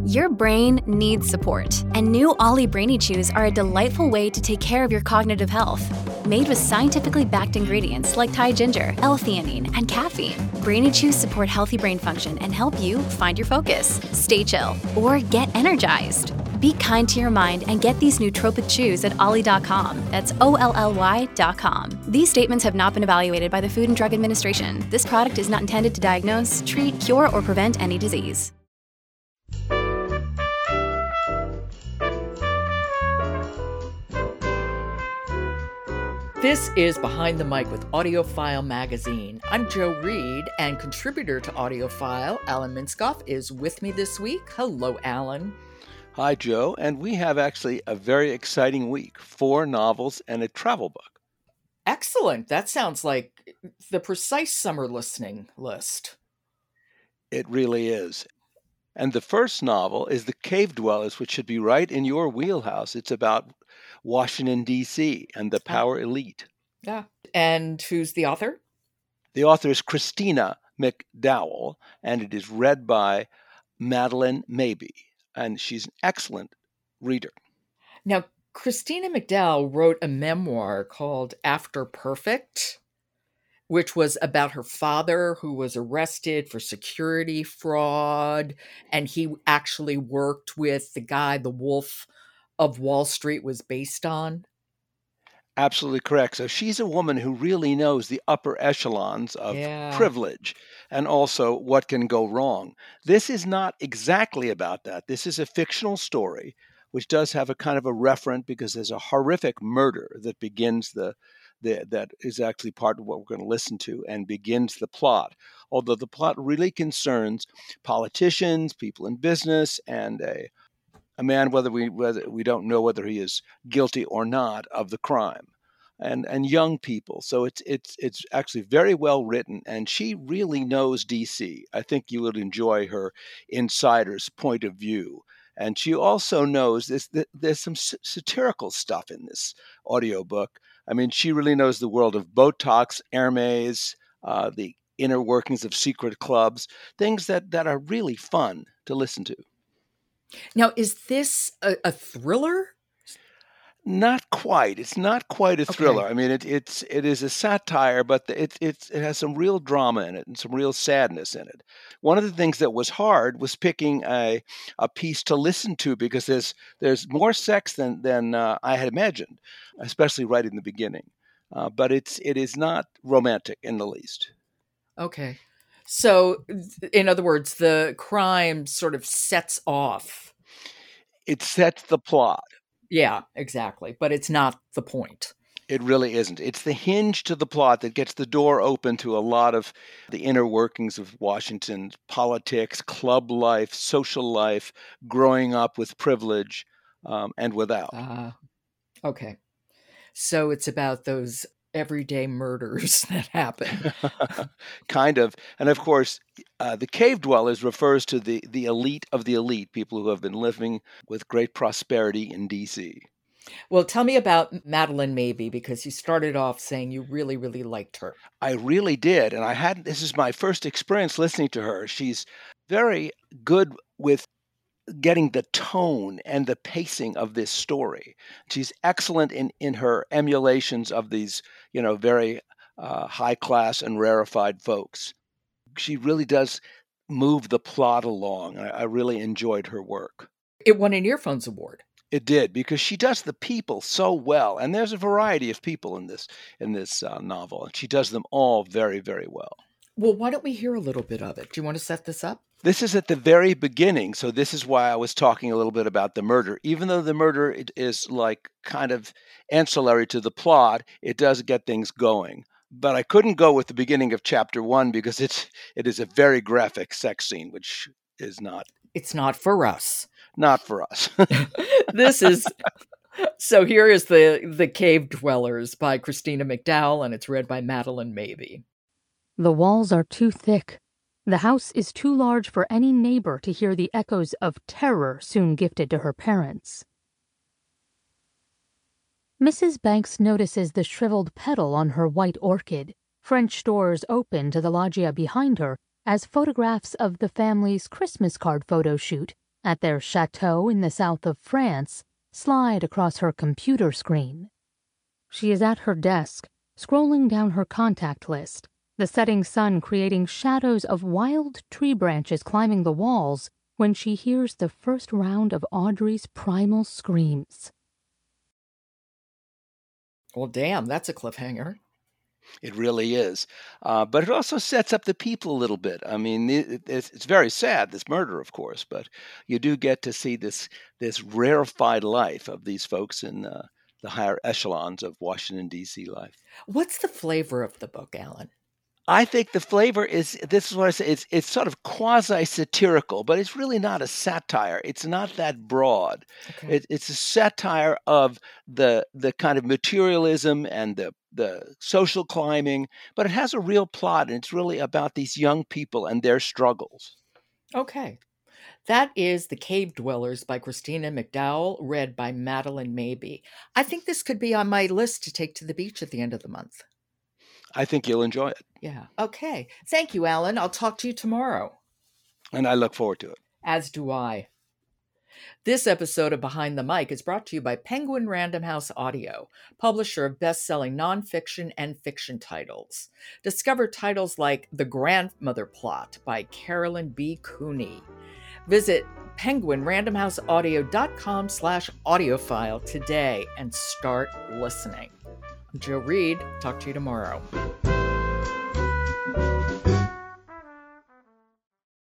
Your brain needs support, and new Ollie Brainy Chews are a delightful way to take care of your cognitive health. Made with scientifically backed ingredients like Thai ginger, L-theanine, and caffeine, Brainy Chews support healthy brain function and help you find your focus, stay chill, or get energized. Be kind to your mind and get these nootropic chews at ollie.com. That's OLLY.com. These statements have not been evaluated by the Food and Drug Administration. This product is not intended to diagnose, treat, cure, or prevent any disease. This is Behind the Mic with AudioFile Magazine. I'm Joe Reed, and contributor to AudioFile, Alan Minskoff, is with me this week. Hello, Alan. Hi, Joe. And we have actually a very exciting week. 4 novels and a travel book. Excellent. That sounds like the precise summer listening list. It really is. And the first novel is The Cave Dwellers, which should be right in your wheelhouse. It's about Washington, D.C. and the power elite. Yeah. And who's the author? The author is Christina McDowell, and it is read by Madeline Mabie. And she's an excellent reader. Now, Christina McDowell wrote a memoir called After Perfect, which was about her father who was arrested for security fraud. And he actually worked with the guy the Wolf of Wall Street was based on. Absolutely correct. So she's a woman who really knows the upper echelons of privilege and also what can go wrong. This is not exactly about that. This is a fictional story, which does have a kind of a referent because there's a horrific murder that begins that is actually part of what we're going to listen to and begins the plot. Although the plot really concerns politicians, people in business, and a man, whether we don't know whether he is guilty or not of the crime, and young people. So it's actually very well written, and she really knows D.C. I think you would enjoy her insider's point of view, and she also knows there's some satirical stuff in this audiobook. I mean, she really knows the world of Botox, Hermes, the inner workings of secret clubs, things that are really fun to listen to. Now, is this a thriller? Not quite. It's not quite a thriller. Okay. I mean, it is a satire, but it has some real drama in it and some real sadness in it. One of the things that was hard was picking a piece to listen to because there's more sex than I had imagined, especially right in the beginning. But it is not romantic in the least. Okay. So, in other words, the crime sort of sets off. It sets the plot. Yeah, exactly. But it's not the point. It really isn't. It's the hinge to the plot that gets the door open to a lot of the inner workings of Washington politics, club life, social life, growing up with privilege and without. Okay. So it's about those everyday murders that happen. Kind of. And of course, the cave dwellers refers to the elite of the elite, people who have been living with great prosperity in D.C. Well, tell me about Madeline Mabie, because you started off saying you really, really liked her. I really did. And this is my first experience listening to her. She's very good with getting the tone and the pacing of this story. She's excellent in her emulations of these, very high class and rarefied folks. She really does move the plot along. I really enjoyed her work. It won an Earphones Award. It did, because she does the people so well, and there's a variety of people in this novel, and she does them all very, very well. Well, why don't we hear a little bit of it? Do you want to set this up? This is at the very beginning, so this is why I was talking a little bit about the murder. Even though the murder is like kind of ancillary to the plot, it does get things going. But I couldn't go with the beginning of chapter 1 because it is a very graphic sex scene, which is not. It's not for us. Not for us. This is. So here is the Cave Dwellers by Christina McDowell, and it's read by Madeline Mabie. The walls are too thick. The house is too large for any neighbor to hear the echoes of terror soon gifted to her parents. Mrs. Banks notices the shriveled petal on her white orchid. French doors open to the loggia behind her as photographs of the family's Christmas card photo shoot at their chateau in the south of France slide across her computer screen. She is at her desk, scrolling down her contact list, the setting sun creating shadows of wild tree branches climbing the walls, when she hears the first round of Audrey's primal screams. Well, damn, that's a cliffhanger. It really is. But it also sets up the people a little bit. I mean, it's very sad, this murder, of course, but you do get to see this rarefied life of these folks in the higher echelons of Washington, D.C. life. What's the flavor of the book, Alan? I think the flavor is, this is what I say, it's sort of quasi-satirical, but it's really not a satire. It's not that broad. Okay. It's a satire of the kind of materialism and the social climbing, but it has a real plot, and it's really about these young people and their struggles. Okay. That is The Cave Dwellers by Christina McDowell, read by Madeline Mabie. I think this could be on my list to take to the beach at the end of the month. I think you'll enjoy it. Yeah. Okay. Thank you, Alan. I'll talk to you tomorrow. And I look forward to it. As do I. This episode of Behind the Mic is brought to you by Penguin Random House Audio, publisher of best-selling nonfiction and fiction titles. Discover titles like The Grandmother Plot by Carolyn B. Cooney. Visit penguinrandomhouseaudio.com/audiophile today and start listening. I'm Joe Reed. Talk to you tomorrow.